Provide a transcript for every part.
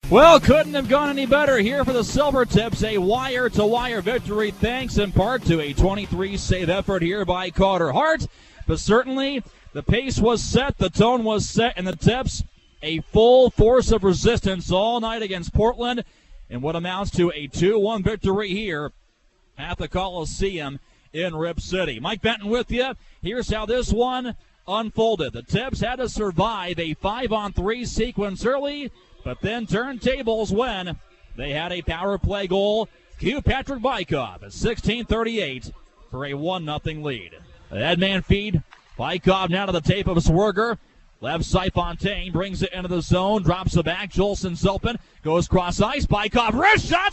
Well, couldn't have gone any better here for the Silver Tips. A wire-to-wire victory thanks in part to a 23-save effort here by Carter Hart. But certainly the pace was set, the tone was set, and the Tips a full force of resistance all night against Portland in what amounts to a 2-1 victory here at the Coliseum in Rip City. Mike Benton with you. Here's how this one unfolded. The Tips had to survive a 5-on-3 sequence early, but then turned tables when they had a power play goal. Cue Patrick Bykov at 16:38 for a 1-0 lead. The headman feed. Bykov now to the tape of Swerger. Left side Fontaine brings it into the zone, drops it back. Jolson's open, goes cross ice. Bykov, wrist shot,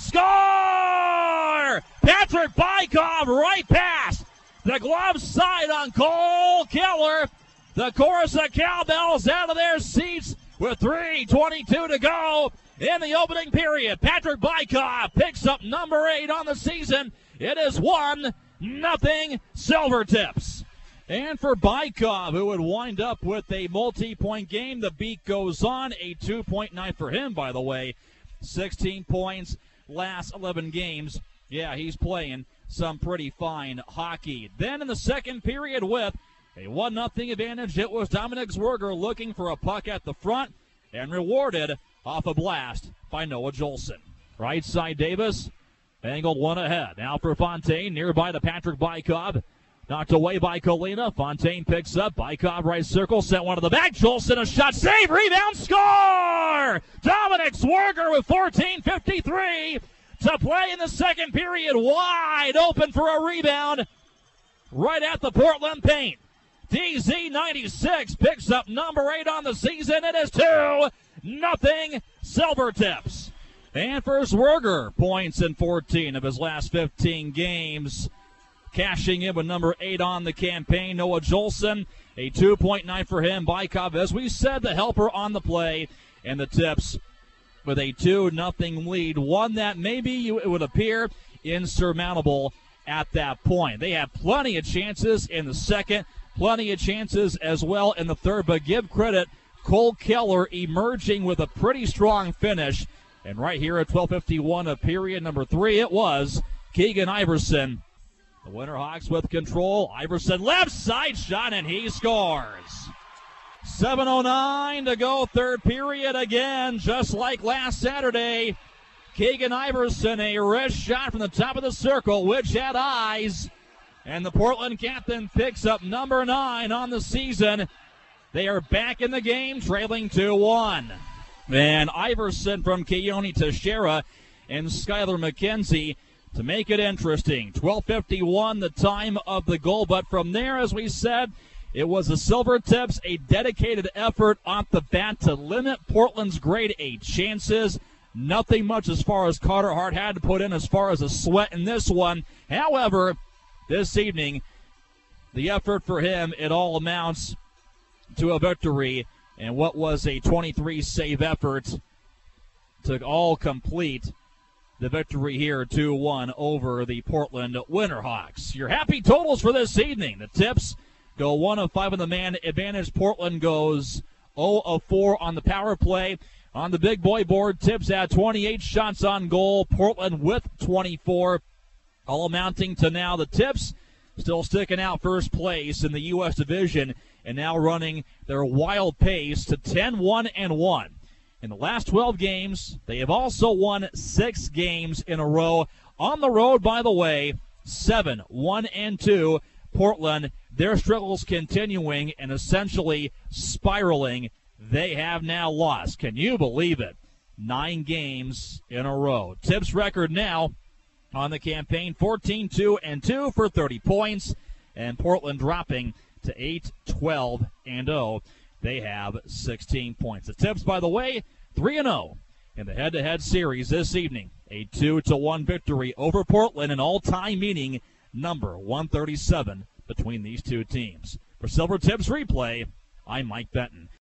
score! Patrick Bykov right past the glove side on Cole Keller. The chorus of cowbells out of their seats with 3:22 to go in the opening period. Patrick Bykov picks up number 8 on the season. It is 1-0 Silver Tips. And for Bykov, who would wind up with a multi-point game, the beat goes on. A 2-point night for him, by the way. 16 points, last 11 games. Yeah, he's playing some pretty fine hockey. Then in the second period with a 1-0 advantage, it was Dominic Zwerger looking for a puck at the front and rewarded off a blast by Noah Jolson. Right side Davis, angled one ahead. Now for Fontaine, nearby to Patrick Bykov. Knocked away by Kolina. Fontaine picks up. Bykov right circle. Sent one to the back. Jolson a shot. Save. Rebound. Score! Dominic Zwerger with 14:53 to play in the second period. Wide open for a rebound. Right at the Portland paint. DZ96 picks up number 8 on the season. It is 2-0 Silver Tips. And for Zwerger, points in 14 of his last 15 games. Cashing in with number 8 on the campaign, Noah Jolson. A 2-point night for him. Bykov, as we said, the helper on the play. And the Tips with a 2-0 lead. One that maybe it would appear insurmountable at that point. They have plenty of chances in the second, plenty of chances as well in the third. But give credit, Cole Keller emerging with a pretty strong finish. And right here at 12:51 of period number 3, it was Keegan Iverson. The Winterhawks with control. Iverson left side shot, and he scores. 7:09 to go, third period again, just like last Saturday. Keegan Iverson, a wrist shot from the top of the circle, which had eyes. And the Portland captain picks up number 9 on the season. They are back in the game, trailing 2-1. And Iverson from Keone Teixeira and Skylar McKenzie to make it interesting. 12:51 the time of the goal, but from there, as we said, it was the Silver Tips, a dedicated effort off the bat to limit Portland's grade A chances. Nothing much as far as Carter Hart had to put in as far as a sweat in this one. However, this evening, the effort for him, it all amounts to a victory, and what was a 23-save effort to all complete the victory here, 2-1 over the Portland Winterhawks. Your happy totals for this evening. The Tips go 1 of 5 on the man advantage. Portland goes 0 of 4 on the power play. On the big boy board, Tips had 28 shots on goal. Portland with 24. All amounting to now the Tips still sticking out first place in the U.S. division and now running their wild pace to 10-1-1. In the last 12 games, they have also won 6 games in a row. On the road, by the way, 7-1-2. Portland, their struggles continuing and essentially spiraling. They have now lost, can you believe it, 9 games in a row. Tips record now on the campaign, 14-2-2 for 30 points. And Portland dropping to 8-12-0. They have 16 points. The Tips, by the way, 3-0 in the head-to-head series this evening. A 2-1 victory over Portland, an all-time meeting number 137 between these two teams. For Silver Tips Replay, I'm Mike Benton.